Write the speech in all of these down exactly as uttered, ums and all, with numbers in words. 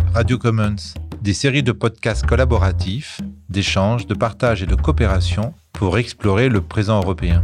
Radio Commons, des séries de podcasts collaboratifs, d'échanges, de partage et de coopération pour explorer le présent européen.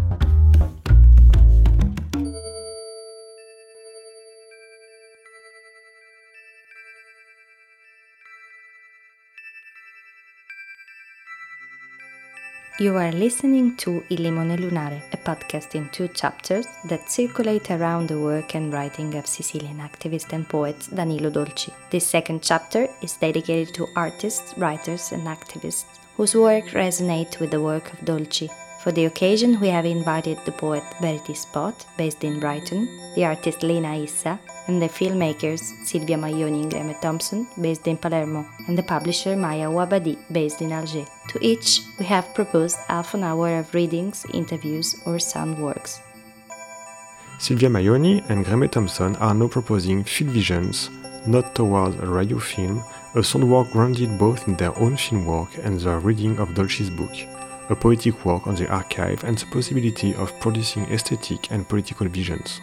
You are listening to Il Limone Lunare, a podcast in two chapters that circulate around the work and writing of Sicilian activist and poet Danilo Dolci. This second chapter is dedicated to artists, writers and activists whose work resonates with the work of Dolci. For the occasion, we have invited the poet Verity Spot, based in Brighton, the artist Lina Issa, and the filmmakers Silvia Maioni and Graham Thompson, based in Palermo, and the publisher Maya Ouabadi, based in Alger. To each, we have proposed half an hour of readings, interviews, or sound works. Silvia Maioni and Graham Thompson are now proposing Field Visions, not towards a radio film, a sound work grounded both in their own film work and the reading of Dolci's book, a poetic work on the archive and the possibility of producing aesthetic and political visions.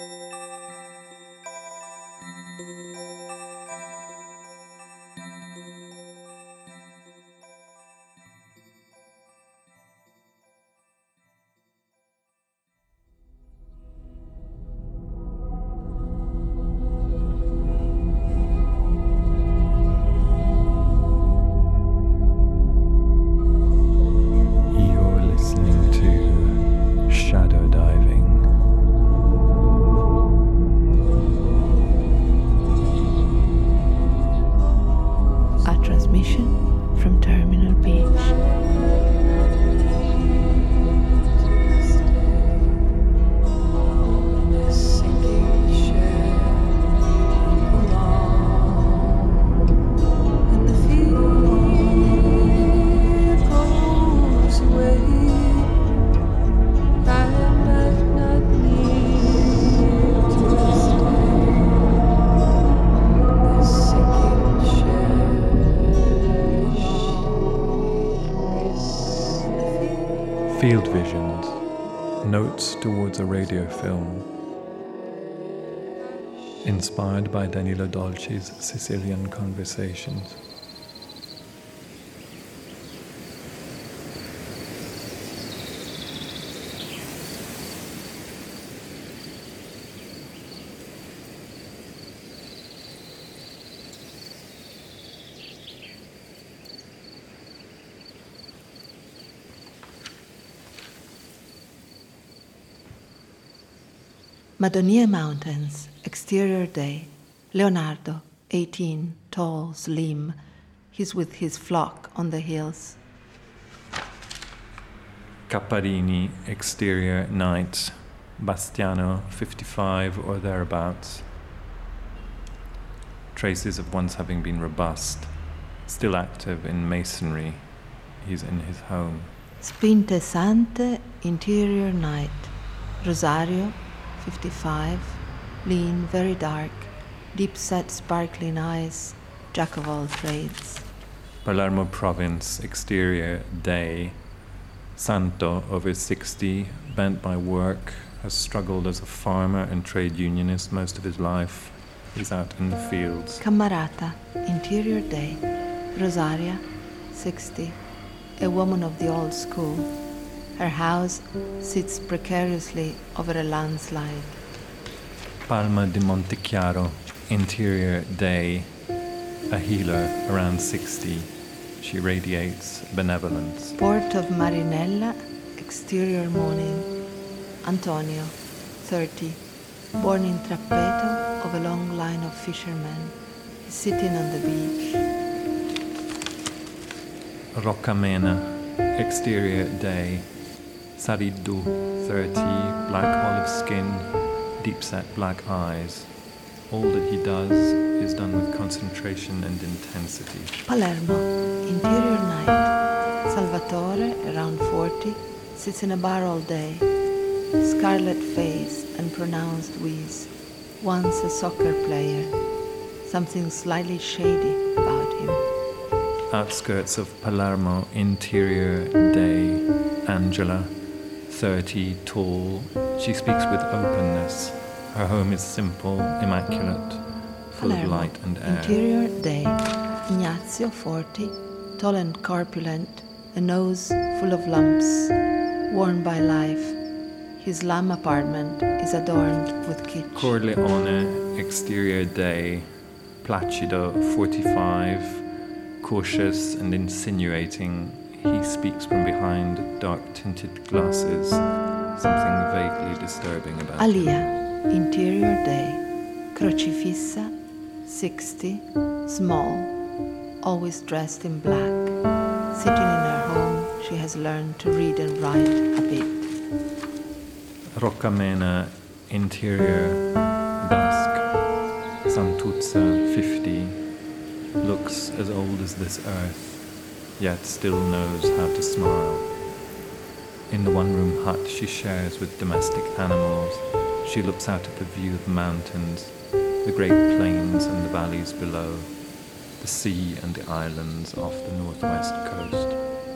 Field Visions, Notes Towards a Radio Film, inspired by Danilo Dolci's Sicilian Conversations. Madonia Mountains, exterior day. Leonardo, eighteen, tall, slim. He's with his flock on the hills. Caparini, exterior night. Bastiano, fifty-five or thereabouts. Traces of once having been robust, still active in masonry. He's in his home. Spinte Sante, interior night. Rosario, fifty-five, lean, very dark, deep-set sparkling eyes, jack of all trades. Palermo province, exterior day. Santo, over sixty, bent by work, has struggled as a farmer and trade unionist most of his life. He's out in the fields. Camarata, interior day. Rosaria, sixty, a woman of the old school. Her house sits precariously over a landslide. Palma di Montechiaro, interior day. A healer, around sixty. She radiates benevolence. Port of Marinella, exterior morning. Antonio, thirty, born in Trappeto of a long line of fishermen. He's sitting on the beach. Roccamena, exterior day. Sariddu, thirty, black olive skin, deep-set black eyes. All that he does is done with concentration and intensity. Palermo, interior night. Salvatore, around forty, sits in a bar all day. Scarlet face and pronounced wheeze. Once a soccer player. Something slightly shady about him. Outskirts of Palermo, interior day. Angela, thirty, tall. She speaks with openness. Her home is simple, immaculate, full Palermo, of light and air. Interior day. Ignazio, forty, tall and corpulent, a nose full of lumps, worn by life. His slum apartment is adorned with kitsch. Corleone, exterior day. Placido, forty-five, cautious and insinuating. He speaks from behind dark-tinted glasses, something vaguely disturbing about him. Alia, interior day. Crocifissa, sixty, small, always dressed in black. Sitting in her home, she has learned to read and write a bit. Roccamena, interior, dusk. Santuzza, fifty, looks as old as this earth, yet still knows how to smile. In the one-room hut she shares with domestic animals, she looks out at the view of the mountains, the great plains and the valleys below, the sea and the islands off the northwest coast.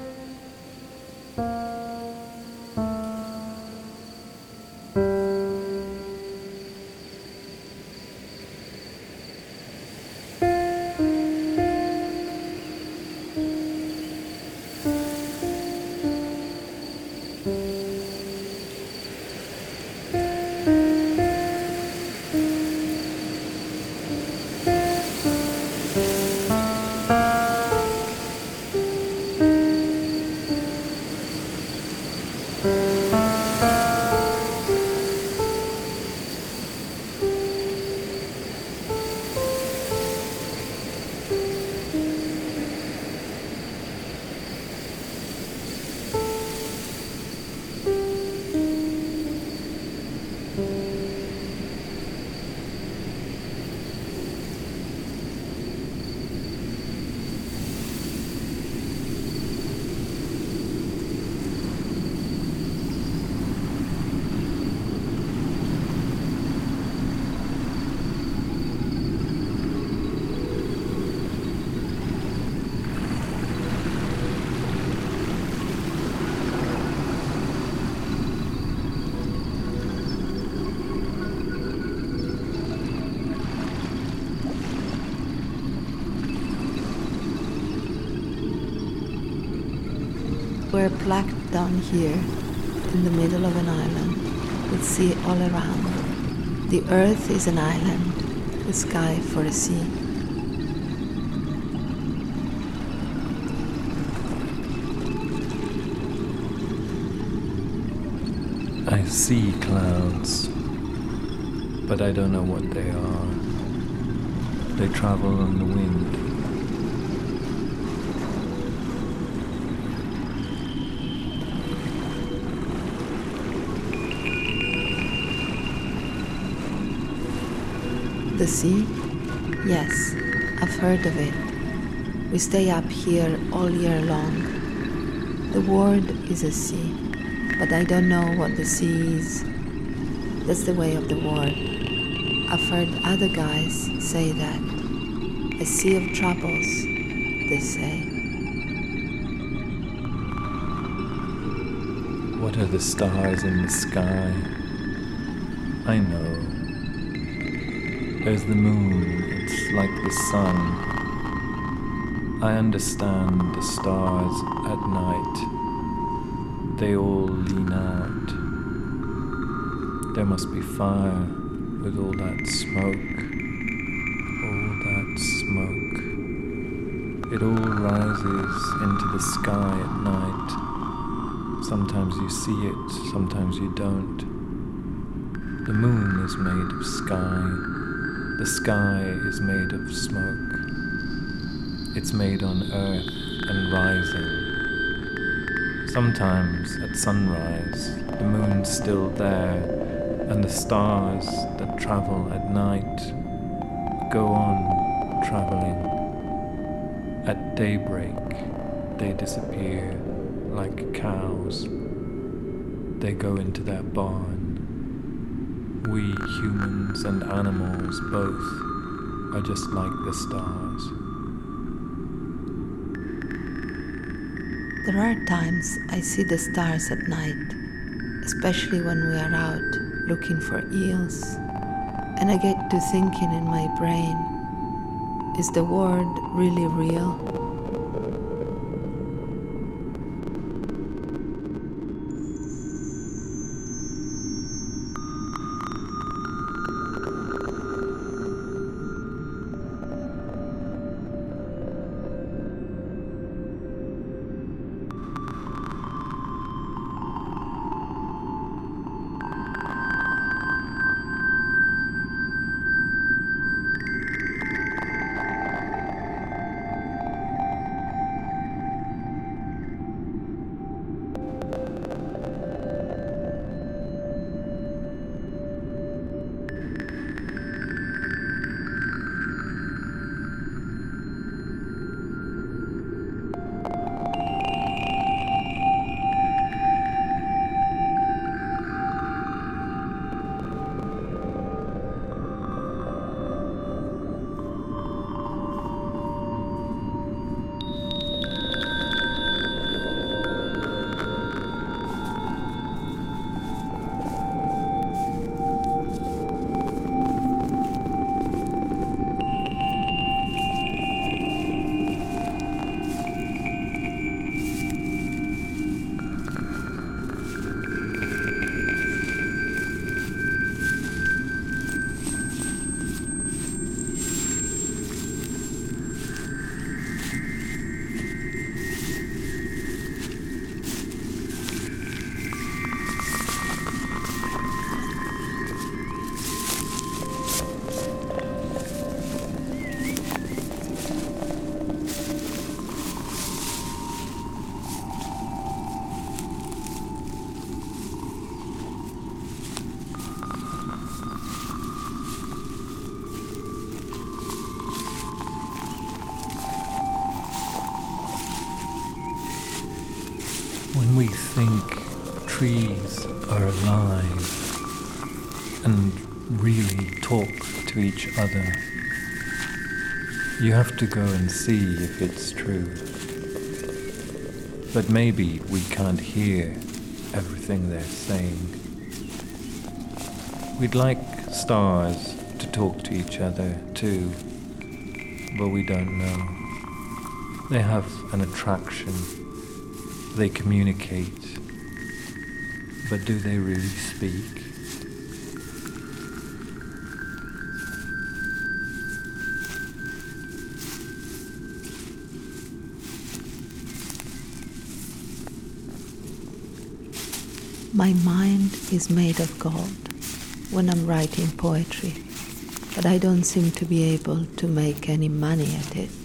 We're planked down here, in the middle of an island, with sea all around. The earth is an island, the sky for a sea. I see clouds, but I don't know what they are. They travel on the wind. The sea? Yes, I've heard of it. We stay up here all year long. The word is a sea, but I don't know what the sea is. That's the way of the word. I've heard other guys say that. A sea of troubles, they say. What are the stars in the sky? I know. There's the moon, it's like the sun. I understand the stars at night. They all lean out. There must be fire with all that smoke. All that smoke. It all rises into the sky at night. Sometimes you see it, sometimes you don't. The moon is made of sky. The sky is made of smoke. It's made on earth and rising. Sometimes at sunrise, the moon's still there, and the stars that travel at night go on traveling. At daybreak, they disappear like cows. They go into their barn. We humans and animals both are just like the stars. There are times I see the stars at night, especially when we are out looking for eels, and I get to thinking in my brain, Is the word really real? When we think trees are alive and really talk to each other, you have to go and see if it's true. But maybe we can't hear everything they're saying. We'd like stars to talk to each other too, but we don't know. They have an attraction. They communicate, but do they really speak? My mind is made of gold when I'm writing poetry, but I don't seem to be able to make any money at it.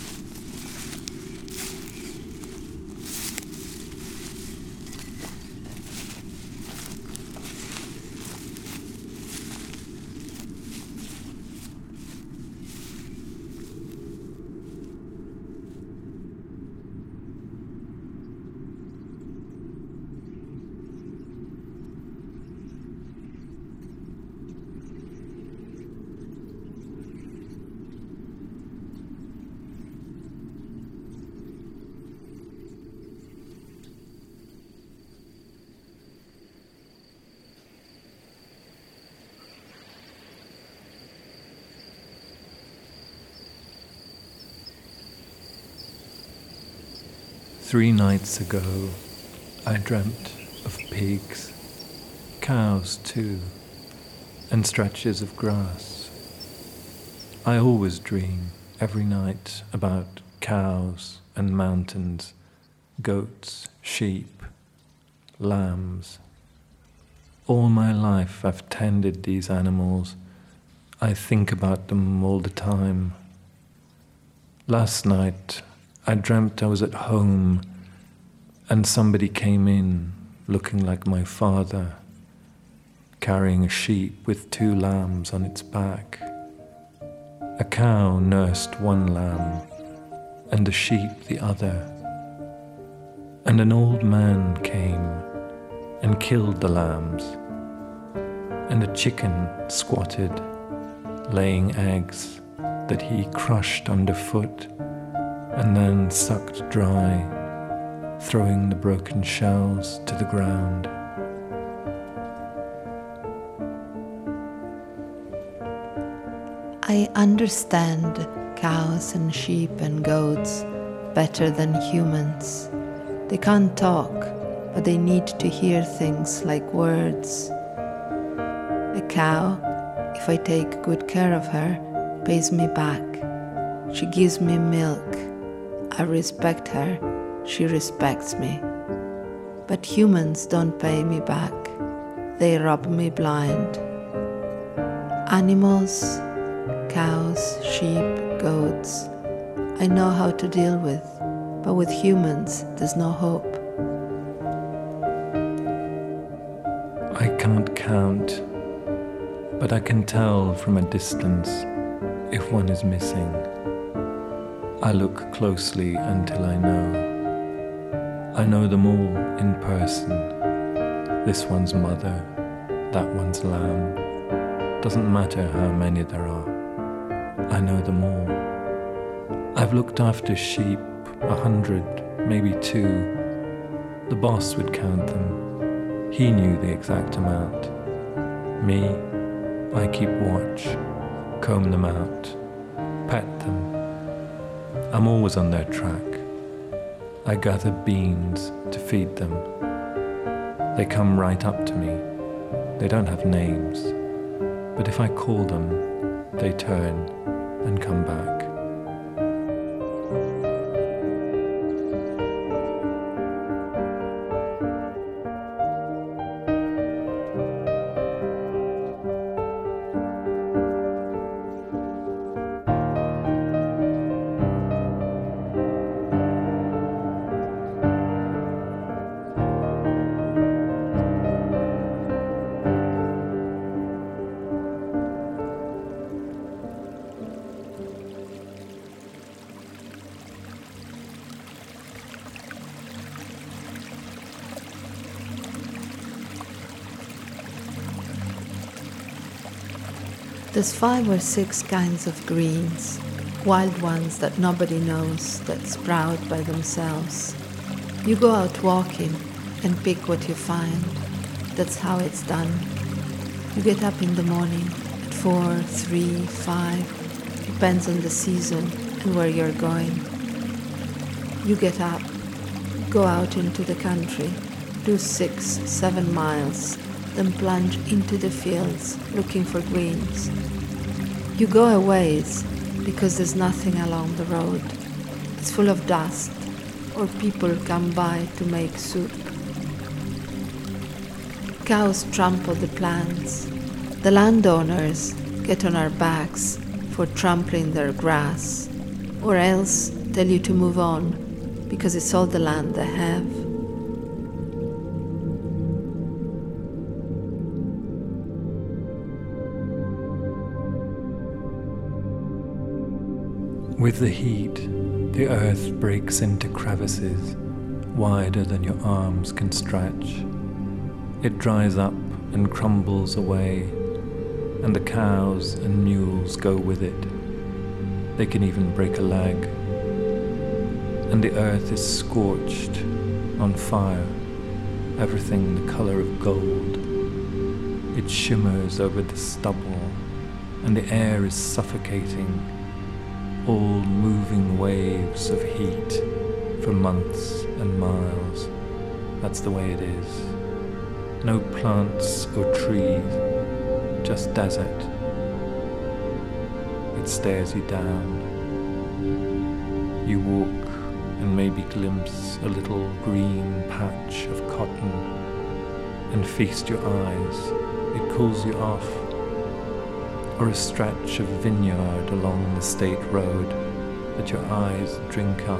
Three nights ago, I dreamt of pigs, cows too, and stretches of grass. I always dream every night about cows and mountains, goats, sheep, lambs. All my life I've tended these animals. I think about them all the time. Last night, I dreamt I was at home and somebody came in looking like my father, carrying a sheep with two lambs on its back. A cow nursed one lamb and the sheep the other. And an old man came and killed the lambs, and a chicken squatted, laying eggs that he crushed underfoot and then sucked dry, throwing the broken shells to the ground. I understand cows and sheep and goats better than humans. They can't talk, but they need to hear things like words. A cow, if I take good care of her, pays me back. She gives me milk. I respect her. She respects me. But humans don't pay me back. They rob me blind. Animals, cows, sheep, goats, I know how to deal with, but with humans, there's no hope. I can't count, but I can tell from a distance if one is missing. I look closely until I know. I know them all in person. This one's mother, that one's lamb. Doesn't matter how many there are. I know them all. I've looked after sheep, a hundred, maybe two. The boss would count them. He knew the exact amount. Me, I keep watch, comb them out, pet them. I'm always on their track. I gather beans to feed them. They come right up to me. They don't have names, but if I call them, they turn and come back. There's five or six kinds of greens, wild ones that nobody knows, that sprout by themselves. You go out walking and pick what you find. That's how it's done. You get up in the morning at four, three, five, depends on the season and where you're going. You get up, go out into the country, do six, seven miles, then plunge into the fields looking for greens. You go a ways because there's nothing along the road. It's full of dust, or people come by to make soup. Cows trample the plants. The landowners get on our backs for trampling their grass, or else tell you to move on because it's all the land they have. With the heat, the earth breaks into crevices wider than your arms can stretch. It dries up and crumbles away, and the cows and mules go with it. They can even break a leg. And the earth is scorched, on fire, everything the color of gold. It shimmers over the stubble, and the air is suffocating, all moving waves of heat for months and miles. That's the way it is. No plants or trees, just desert. It stares you down. You walk and maybe glimpse a little green patch of cotton and feast your eyes. It cools you off. Or a stretch of vineyard along the state road that your eyes drink up.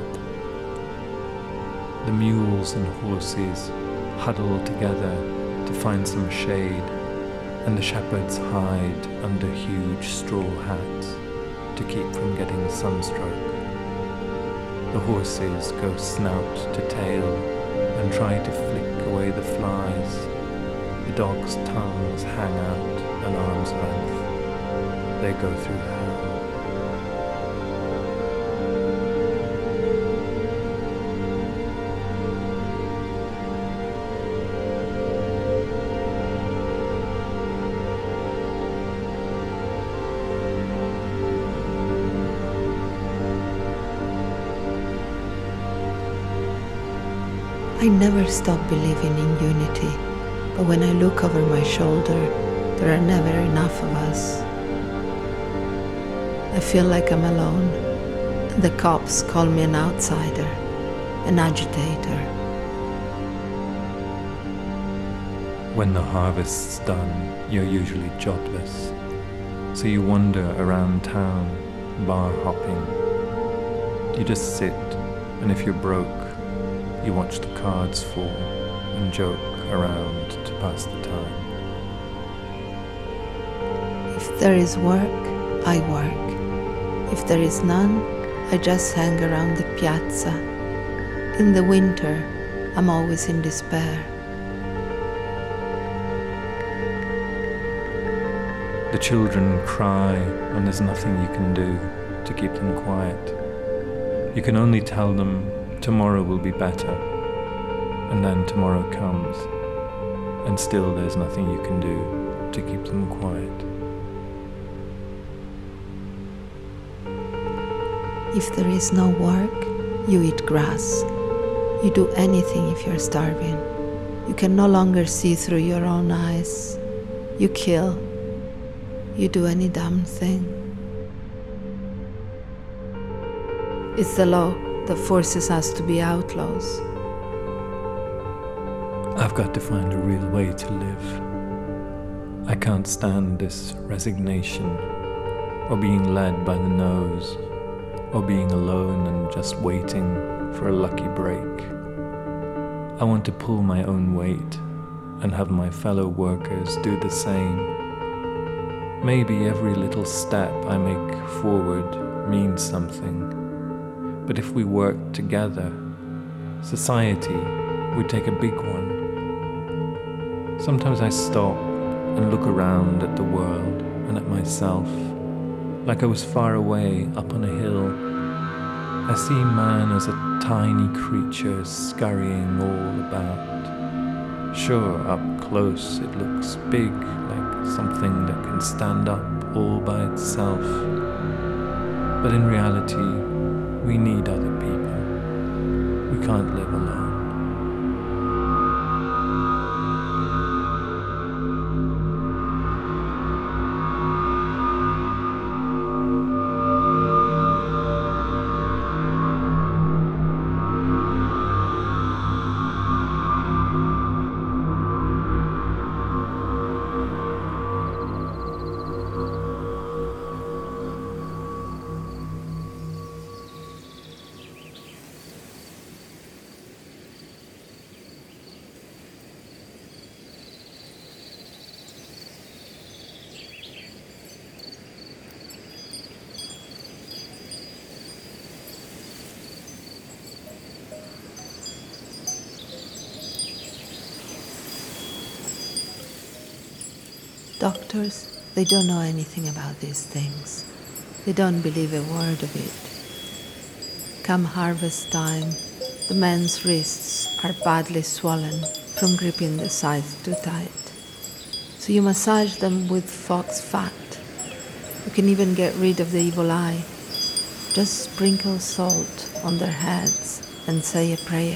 The mules and horses huddle together to find some shade, and the shepherds hide under huge straw hats to keep from getting sunstroke. The horses go snout to tail and try to flick away the flies. The dogs' tongues hang out an arm's length. They go through hell. I never stop believing in unity, but when I look over my shoulder, there are never enough of us. I feel like I'm alone, and the cops call me an outsider, an agitator. When the harvest's done, you're usually jobless, so you wander around town, bar hopping. You just sit, and if you're broke, you watch the cards fall and joke around to pass the time. If there is work, I work. If there is none, I just hang around the piazza. In the winter, I'm always in despair. The children cry, and there's nothing you can do to keep them quiet. You can only tell them tomorrow will be better, and then tomorrow comes, and still there's nothing you can do to keep them quiet. If there is no work, you eat grass. You do anything if you're starving. You can no longer see through your own eyes. You kill. You do any damn thing. It's the law that forces us to be outlaws. I've got to find a real way to live. I can't stand this resignation, or being led by the nose, or being alone and just waiting for a lucky break. I want to pull my own weight and have my fellow workers do the same. Maybe every little step I make forward means something. But if we worked together, society would take a big one. Sometimes I stop and look around at the world and at myself, like I was far away up on a hill. I see man as a tiny creature scurrying all about. Sure, up close it looks big, like something that can stand up all by itself. But in reality, we need other people. We can't live alone. Doctors, they don't know anything about these things. They don't believe a word of it. Come harvest time, the men's wrists are badly swollen from gripping the scythe too tight. So you massage them with fox fat. You can even get rid of the evil eye. Just sprinkle salt on their heads and say a prayer.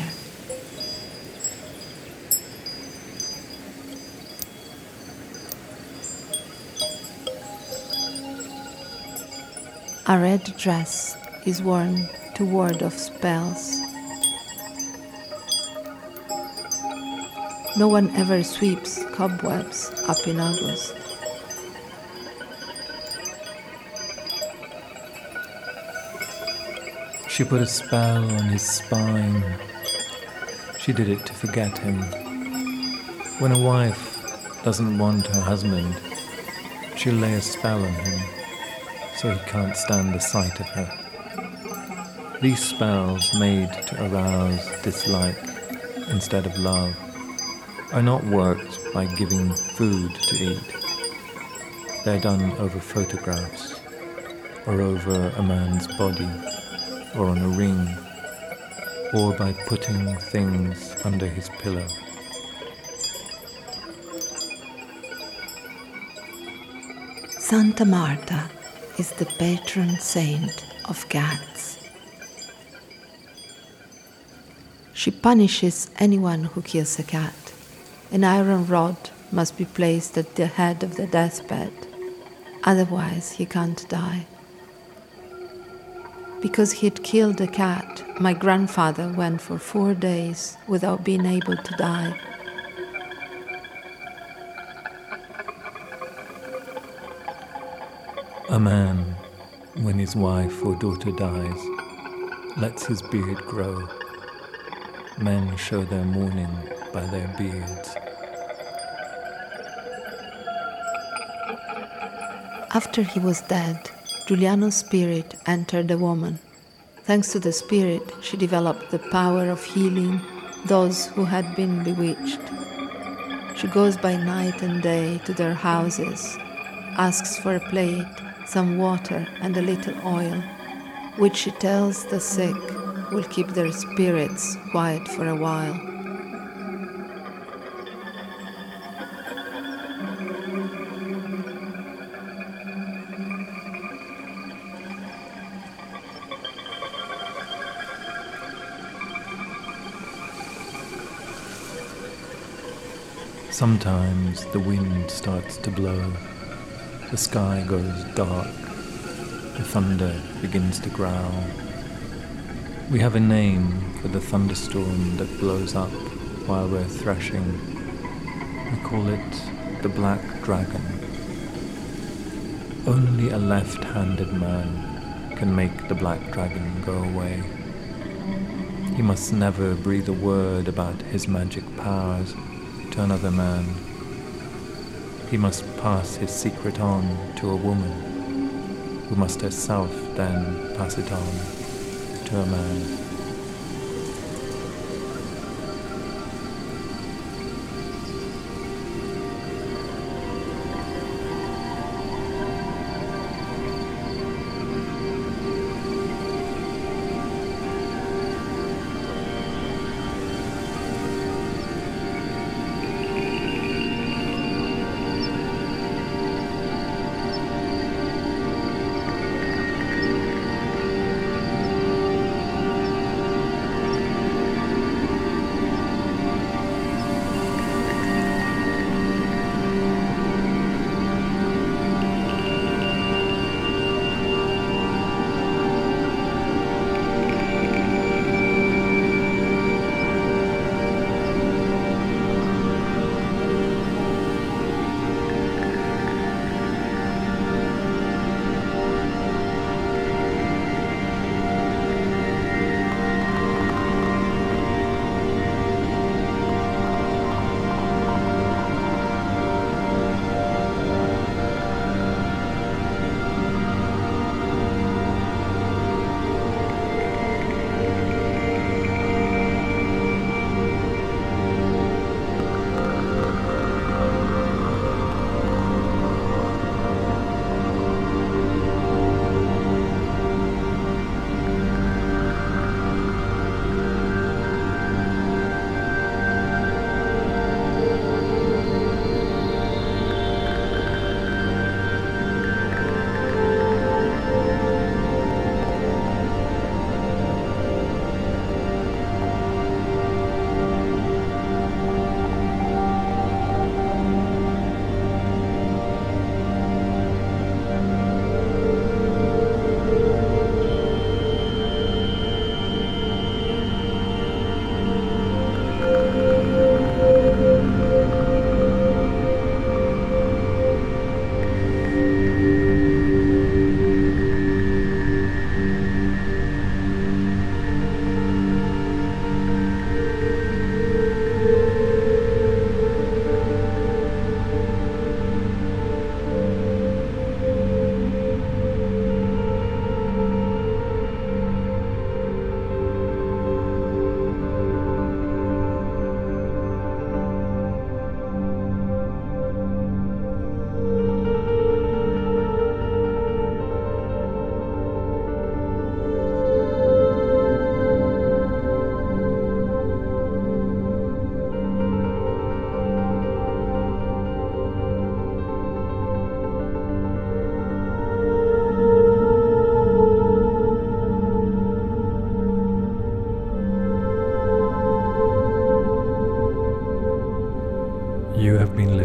A red dress is worn to ward off spells. No one ever sweeps cobwebs up in August. She put a spell on his spine. She did it to forget him. When a wife doesn't want her husband, she'll lay a spell on him, so he can't stand the sight of her. These spells, made to arouse dislike instead of love, are not worked by giving food to eat. They're done over photographs, or over a man's body, or on a ring, or by putting things under his pillow. Santa Marta is the patron saint of cats. She punishes anyone who kills a cat. An iron rod must be placed at the head of the deathbed, otherwise he can't die. Because he'd killed a cat, my grandfather went for four days without being able to die. A man, when his wife or daughter dies, lets his beard grow. Men show their mourning by their beards. After he was dead, Giuliano's spirit entered the woman. Thanks to the spirit, she developed the power of healing those who had been bewitched. She goes by night and day to their houses, asks for a plate, some water and a little oil, which she tells the sick will keep their spirits quiet for a while. Sometimes the wind starts to blow, the sky goes dark, the thunder begins to growl. We have a name for the thunderstorm that blows up while we're threshing. We call it the Black Dragon. Only a left-handed man can make the Black Dragon go away. He must never breathe a word about his magic powers to another man. He must pass his secret on to a woman, who must herself then pass it on to a man.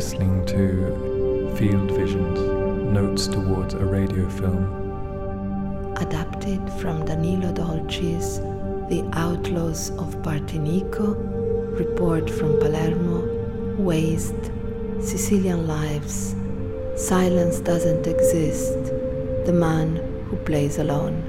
listening to Field Visions, Notes Towards a Radio Film. Adapted from Danilo Dolci's The Outlaws of Partinico, Report from Palermo, Waste, Sicilian Lives, Silence Doesn't Exist, The Man Who Plays Alone.